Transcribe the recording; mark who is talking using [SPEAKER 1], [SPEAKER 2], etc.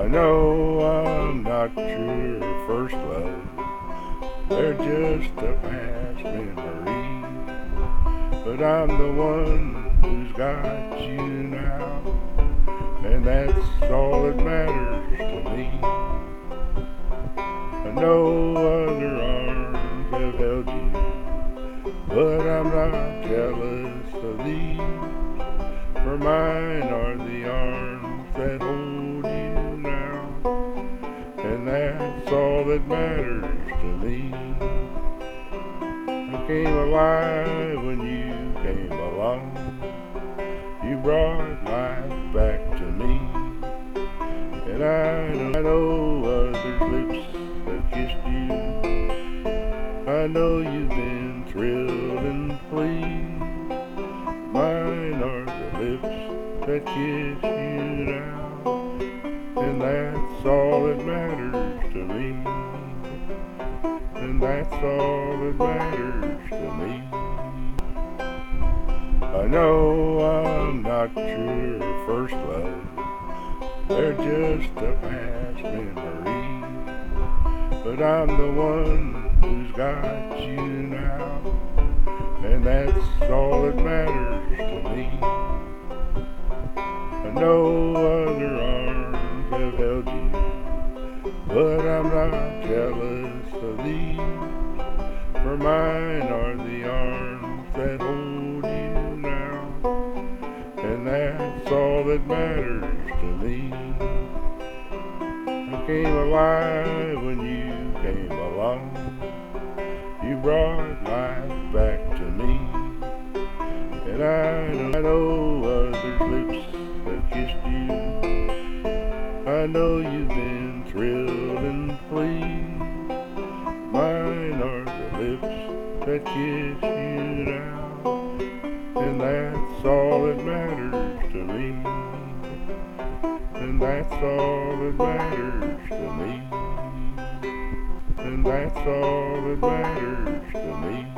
[SPEAKER 1] know I'm not your first love. They're just a past memory. But I'm the one who's got you now, and that's all that matters to me. I know other arms have held you, but I'm not jealous of these. For mine are the arms that hold you now, and that's all that matters to me. I came alive when you came along. You brought life back to me. And I know others' lips have kissed you. I know you've been thrilled and pleased. Mine are the lips that kiss you now, and that's all that matters to me. And that's all that matters to me. I know I'm not your first love. They're just a past memory. But I'm the one who's got you now, and that's all that matters to me. I know other arms have held you, but I'm not jealous of these. For mine are the arms that hold you now, and that's all that matters to me. I came alive when you came along. You brought life back to me. And I know others' lips have kissed you. I know you've been thrilled and pleased. Mine are the lips that kiss you now, and that's all that matters to me. And that's all that matters to me. And that's all that matters to me.